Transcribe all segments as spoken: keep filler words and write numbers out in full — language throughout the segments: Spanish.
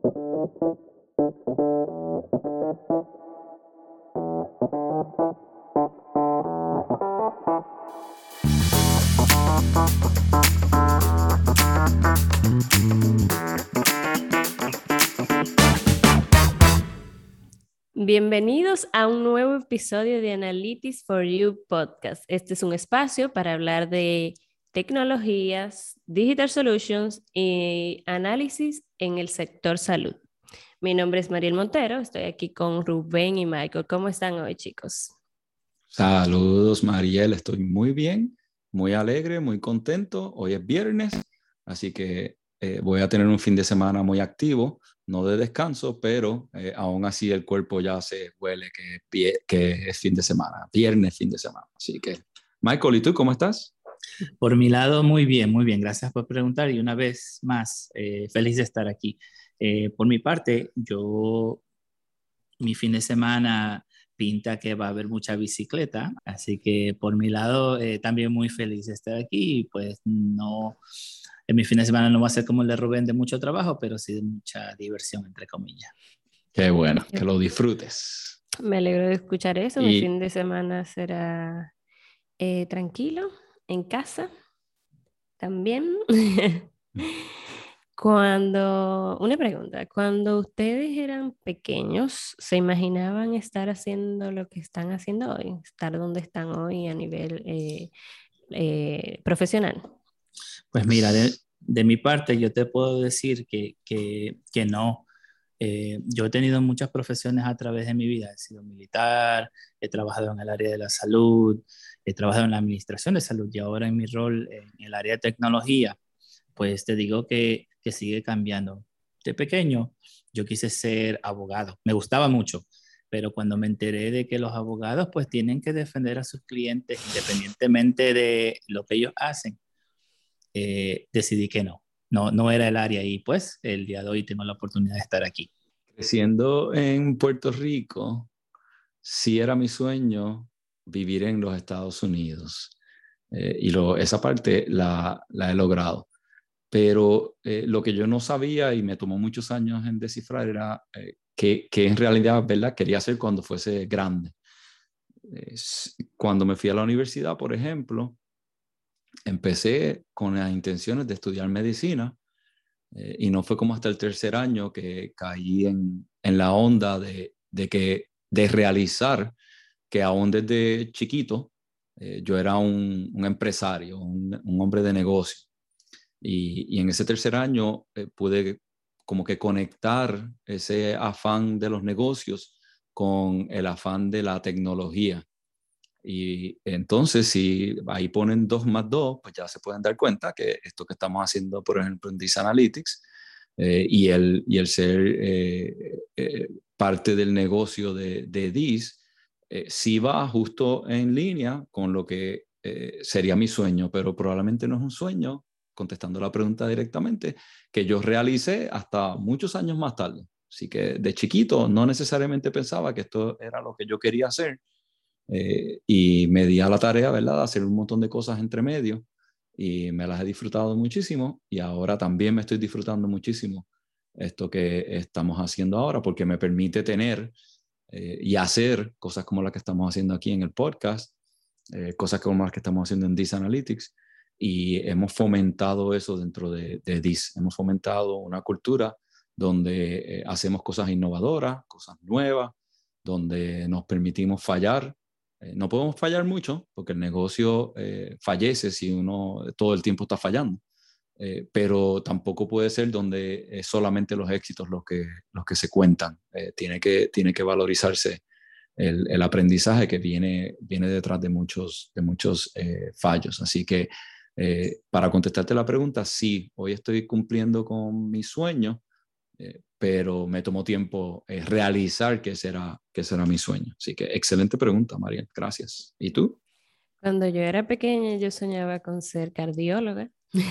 Bienvenidos a un nuevo episodio de Analytics for You Podcast. Este es un espacio para hablar de tecnologías, digital solutions y análisis en el sector salud. Mi nombre es Mariel Montero, estoy aquí con Rubén y Michael. ¿Cómo están hoy, chicos? Saludos, Mariel. Estoy muy bien, muy alegre, muy contento. Hoy es viernes, así que eh, voy a tener un fin de semana muy activo, no de descanso, pero eh, aún así el cuerpo ya se huele que, que es fin de semana, viernes, fin de semana. Así que, Michael, ¿y tú cómo estás? Por mi lado, muy bien, muy bien. Gracias por preguntar y una vez más, eh, feliz de estar aquí. Eh, por mi parte, yo, mi fin de semana pinta que va a haber mucha bicicleta, así que por mi lado eh, también muy feliz de estar aquí y pues no, en mi fin de semana no va a ser como el de Rubén de mucho trabajo, pero sí de mucha diversión, entre comillas. Qué bueno, que lo disfrutes. Me alegro de escuchar eso. Y... Mi fin de semana será eh, tranquilo, en casa también. Cuando, una pregunta, cuando ustedes eran pequeños, ¿se imaginaban estar haciendo lo que están haciendo hoy? Estar donde están hoy a nivel eh, eh, profesional. Pues mira, de, de mi parte yo te puedo decir que, que, que no. Eh, yo he tenido muchas profesiones a través de mi vida. He sido militar, he trabajado en el área de la salud, he trabajado en la administración de salud y ahora en mi rol en el área de tecnología, pues te digo que, que sigue cambiando. De pequeño yo quise ser abogado, me gustaba mucho, pero cuando me enteré de que los abogados pues tienen que defender a sus clientes independientemente de lo que ellos hacen, eh, decidí que no. No, no era el área y pues el día de hoy tengo la oportunidad de estar aquí. Creciendo en Puerto Rico, sí era mi sueño vivir en los Estados Unidos. Eh, y lo, esa parte la, la he logrado. Pero eh, lo que yo no sabía y me tomó muchos años en descifrar era eh, que, que en realidad, ¿verdad? Quería hacer cuando fuese grande. Eh, cuando me fui a la universidad, por ejemplo, empecé con las intenciones de estudiar medicina eh, y no fue como hasta el tercer año que caí en, en la onda de, de, que, de realizar que aún desde chiquito eh, yo era un, un empresario, un, un hombre de negocio. Y, y en ese tercer año eh, pude como que conectar ese afán de los negocios con el afán de la tecnología. Y entonces, si ahí ponen dos más dos, pues ya se pueden dar cuenta que esto que estamos haciendo, por ejemplo, en Diz Analytics eh, y, el, y el ser eh, eh, parte del negocio de, de Diz, eh, sí va justo en línea con lo que eh, sería mi sueño, pero probablemente no es un sueño, contestando la pregunta directamente, que yo realicé hasta muchos años más tarde. Así que de chiquito no necesariamente pensaba que esto era lo que yo quería hacer. Eh, y me di a la tarea, ¿verdad?, de hacer un montón de cosas entre medio y me las he disfrutado muchísimo y ahora también me estoy disfrutando muchísimo esto que estamos haciendo ahora porque me permite tener eh, y hacer cosas como las que estamos haciendo aquí en el podcast, eh, cosas como las que estamos haciendo en Diz Analytics y hemos fomentado eso dentro de, de Diz. Hemos fomentado una cultura donde eh, hacemos cosas innovadoras, cosas nuevas, donde nos permitimos fallar. Eh, no podemos fallar mucho porque el negocio eh, fallece si uno todo el tiempo está fallando, eh, pero tampoco puede ser donde es solamente los éxitos los que, los que se cuentan. Eh, tiene, que, tiene que valorizarse el, el aprendizaje que viene, viene detrás de muchos, de muchos eh, fallos. Así que eh, para contestarte la pregunta, sí, hoy estoy cumpliendo con mi sueño, eh, pero me tomó tiempo eh, realizar que será, que será mi sueño. Así que excelente pregunta, María. Gracias. ¿Y tú? Cuando yo era pequeña, yo soñaba con ser cardióloga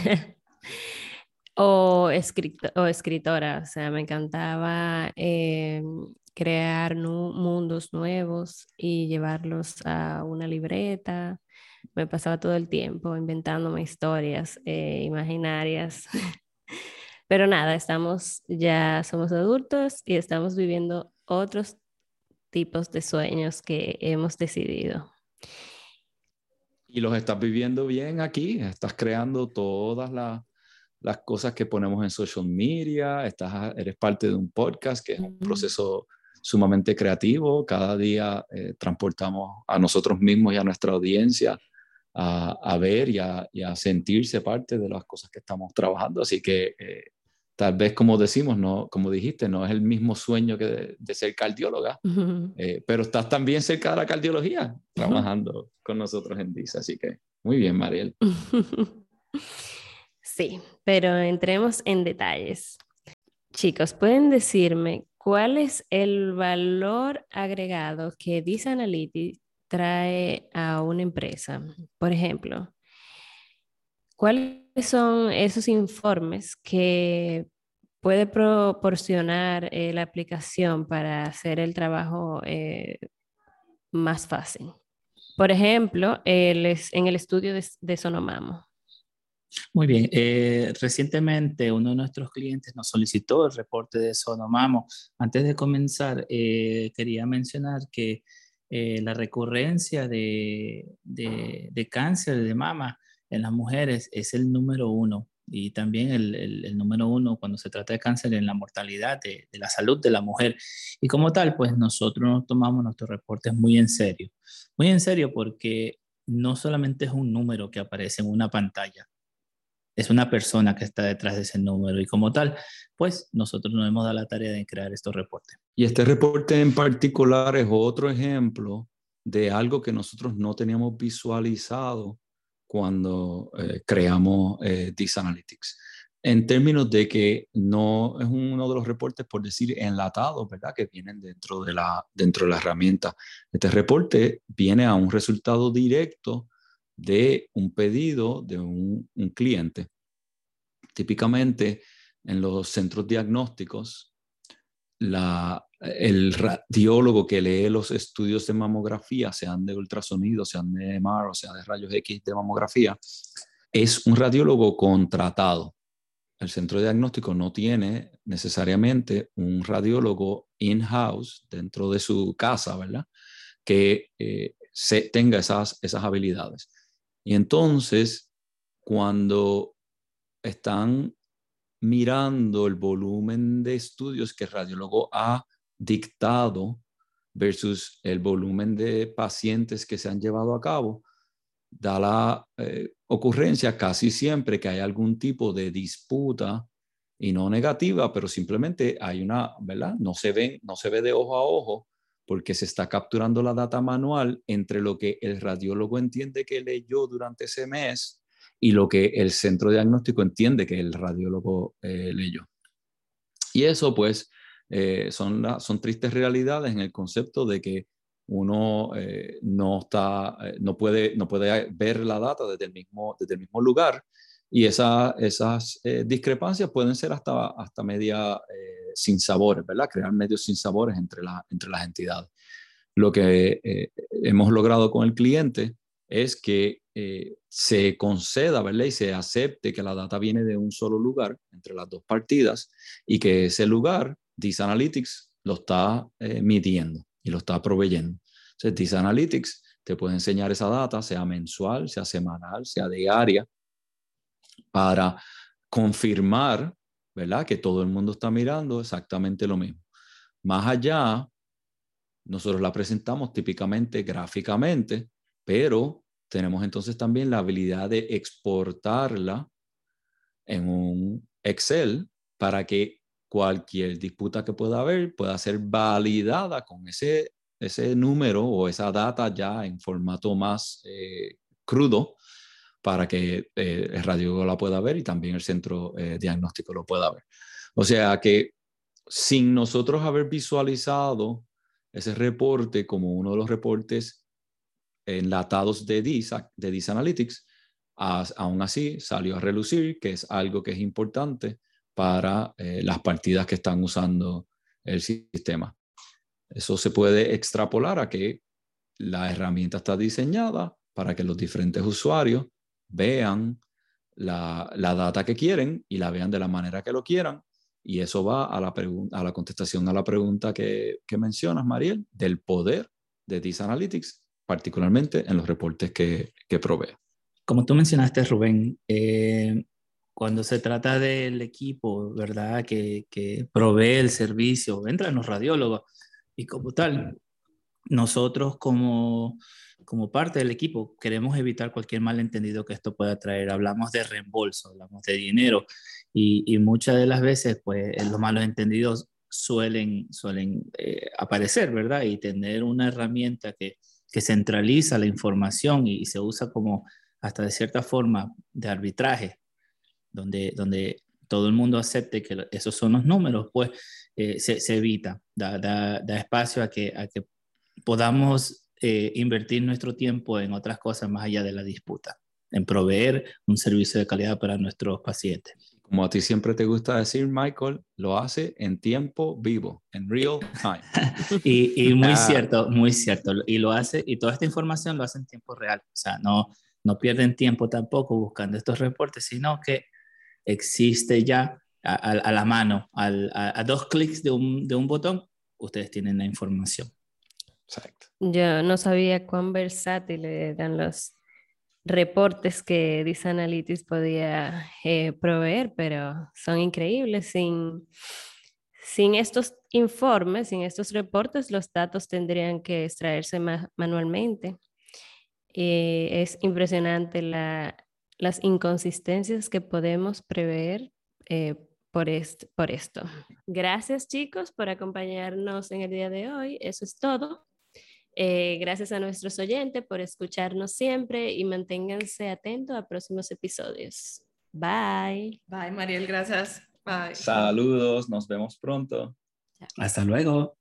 o, escrito, o escritora. O sea, me encantaba eh, crear nu mundos nuevos y llevarlos a una libreta. Me pasaba todo el tiempo inventándome historias eh, imaginarias. Pero nada, estamos, ya somos adultos y estamos viviendo otros tipos de sueños que hemos decidido. Y los estás viviendo bien aquí, estás creando todas las, las cosas que ponemos en social media, estás, eres parte de un podcast que es un proceso sumamente creativo, cada día eh, transportamos a nosotros mismos y a nuestra audiencia a, a ver y a, y a sentirse parte de las cosas que estamos trabajando, así que eh, tal vez como decimos, no, como dijiste, no es el mismo sueño que de, de ser cardióloga, Uh-huh. eh, pero estás también cerca de la cardiología trabajando uh-huh. con nosotros en D I S, así que muy bien, Mariel. Sí, pero entremos en detalles. Chicos, ¿pueden decirme cuál es el valor agregado que D I S Analytics trae a una empresa? Por ejemplo, ¿cuáles son esos informes que puede proporcionar eh, la aplicación para hacer el trabajo eh, más fácil? Por ejemplo, el, en el estudio de, de Sonomamo. Muy bien. Eh, recientemente uno de nuestros clientes nos solicitó el reporte de Sonomamo. Antes de comenzar, eh, quería mencionar que eh, la recurrencia de, de, de cáncer de mama en las mujeres es el número uno y también el, el, el número uno cuando se trata de cáncer en la mortalidad de, de la salud de la mujer. Y como tal, pues nosotros nos tomamos nuestros reportes muy en serio. Muy en serio porque no solamente es un número que aparece en una pantalla, es una persona que está detrás de ese número y como tal, pues nosotros nos hemos dado la tarea de crear estos reportes. Y este reporte en particular es otro ejemplo de algo que nosotros no teníamos visualizado cuando eh, creamos eh, D I S Analytics. En términos de que no es uno de los reportes, por decir, enlatados, ¿verdad? Que vienen dentro de la, dentro de la herramienta. Este reporte viene a un resultado directo de un pedido de un, un cliente. Típicamente en los centros diagnósticos, la, el radiólogo que lee los estudios de mamografía, sean de ultrasonido, sean de M R o sea de rayos X de mamografía, es un radiólogo contratado. El centro diagnóstico no tiene necesariamente un radiólogo in-house dentro de su casa, ¿verdad? Que eh, se, tenga esas, esas habilidades. Y entonces, cuando están mirando el volumen de estudios que el radiólogo ha dictado versus el volumen de pacientes que se han llevado a cabo, da la eh, ocurrencia casi siempre que hay algún tipo de disputa, y no negativa, pero simplemente hay una, ¿verdad? No se ve, no se ve de ojo a ojo porque se está capturando la data manual entre lo que el radiólogo entiende que leyó durante ese mes y lo que el centro diagnóstico entiende que el radiólogo eh, leyó. Y eso pues eh, son, la, son tristes realidades en el concepto de que uno eh, no, está, eh, no, puede, no puede ver la data desde el mismo, desde el mismo lugar, y esa, esas eh, discrepancias pueden ser hasta, hasta media eh, sin sabores, ¿verdad? Crear medios sin sabores entre, la, entre las entidades. Lo que eh, hemos logrado con el cliente es que eh, se conceda, ¿verdad? Y se acepte que la data viene de un solo lugar entre las dos partidas y que ese lugar, D I S Analytics, lo está eh, midiendo y lo está proveyendo. Entonces, D I S Analytics te puede enseñar esa data, sea mensual, sea semanal, sea diaria, para confirmar, ¿verdad? Que todo el mundo está mirando exactamente lo mismo. Más allá, nosotros la presentamos típicamente gráficamente, pero tenemos entonces también la habilidad de exportarla en un Excel para que cualquier disputa que pueda haber pueda ser validada con ese, ese número o esa data ya en formato más eh, crudo para que eh, el radiólogo la pueda ver y también el centro eh, diagnóstico lo pueda ver. O sea que sin nosotros haber visualizado ese reporte como uno de los reportes enlatados de D I S, de D I S Analytics, as, aún así salió a relucir que es algo que es importante para eh, las partidas que están usando el sistema. Eso se puede extrapolar a que la herramienta está diseñada para que los diferentes usuarios vean la, la data que quieren y la vean de la manera que lo quieran. Y eso va a la, a la contestación a la pregunta que, que mencionas, Mariel, del poder de This Analytics, particularmente en los reportes que, que provee. Como tú mencionaste, Rubén, eh, cuando se trata del equipo, ¿verdad?, que, que provee el servicio, entran los radiólogos y como tal, nosotros como, como parte del equipo queremos evitar cualquier malentendido que esto pueda traer. Hablamos de reembolso, hablamos de dinero y, y muchas de las veces pues los malos entendidos suelen, suelen eh, aparecer, ¿verdad? Y tener una herramienta que, que centraliza la información y, y se usa como hasta de cierta forma de arbitraje, donde, donde todo el mundo acepte que esos son los números, pues eh, se, se evita, da, da, da espacio a que, a que podamos eh, invertir nuestro tiempo en otras cosas más allá de la disputa, en proveer un servicio de calidad para nuestros pacientes. Como a ti siempre te gusta decir, Michael, lo hace en tiempo vivo, en real time. y, y muy cierto, muy cierto. Y lo hace, y toda esta información lo hace en tiempo real. O sea, no, no pierden tiempo tampoco buscando estos reportes, sino que existe ya a, a, a la mano, al, a, a dos clics de un, de un botón, ustedes tienen la información. Exacto. Yo no sabía cuán versátiles eran los reportes que This Analytics podía eh, proveer, pero son increíbles. Sin, sin estos informes, sin estos reportes, los datos tendrían que extraerse ma manualmente. Eh, es impresionante la, las inconsistencias que podemos prever eh, por, est por esto. Gracias, chicos, por acompañarnos en el día de hoy. Eso es todo. Eh, gracias a nuestros oyentes por escucharnos siempre y manténganse atentos a próximos episodios. Bye. Bye, Mariel, gracias. Bye. Saludos, nos vemos pronto. Chao. Hasta luego.